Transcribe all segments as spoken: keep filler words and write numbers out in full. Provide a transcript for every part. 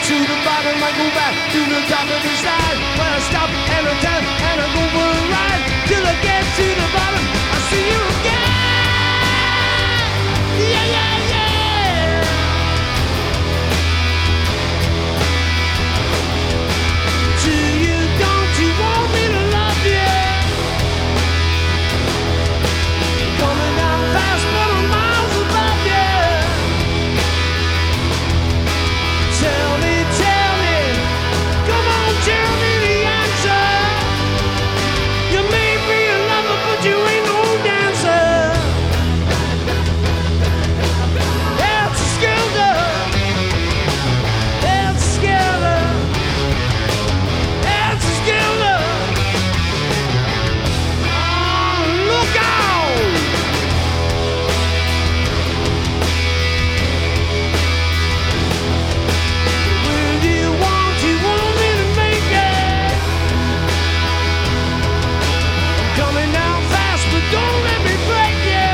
to the bottom, I go back to the top of the slide. When I stop and I turn and I go for a ride till I get to the bottom, I see you again. Yeah, yeah, yeah. Do you, don't you want me to love you? Coming down fast, but I'm miles above you. Tell me, tell me, come on, tell me the answer. You may be a lover, but you ain't no dancer. It's a skelter. It's a skelter. It's a skelter. Oh, look out! Will you want, you want me to make it? I'm coming down fast, but don't let me break you.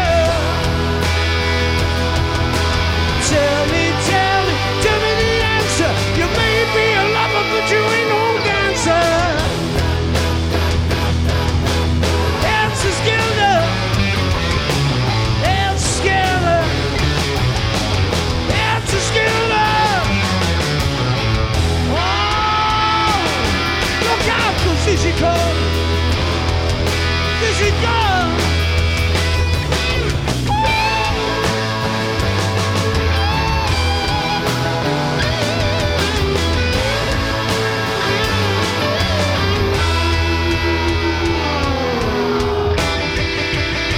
Tell me, tell me, tell me the answer. You may be a lover, but you ain't no dancer. It's a skelter. It's a skelter. It's a skelter. Oh, look out, 'cause here she comes. Here she comes.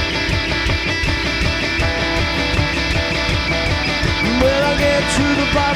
When I get to the bottom,